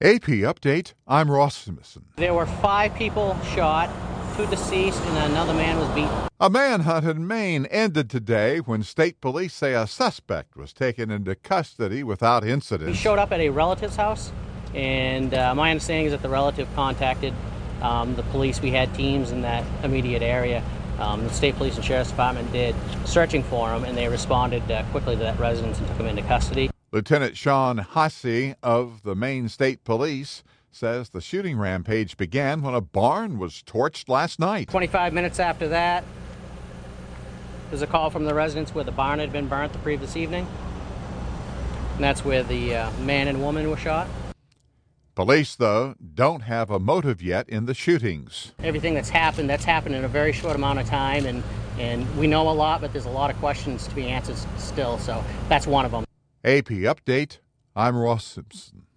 AP Update, I'm Ross Simpson. There were 5 people shot, 2 deceased, and another man was beaten. A manhunt in Maine ended today when state police say a suspect was taken into custody without incident. He showed up at a relative's house, and my understanding is that the relative contacted the police. We had teams in that immediate area. The state police and sheriff's department did searching for him, and they responded quickly to that residence and took him into custody. Lieutenant Sean Hasse of the Maine State Police says the shooting rampage began when a barn was torched last night. 25 minutes after that, there's a call from the residents where the barn had been burnt the previous evening. And that's where the man and woman were shot. Police, though, don't have a motive yet in the shootings. Everything that's happened in a very short amount of time, and we know a lot, but there's a lot of questions to be answered still, so that's one of them. AP Update, I'm Ross Simpson.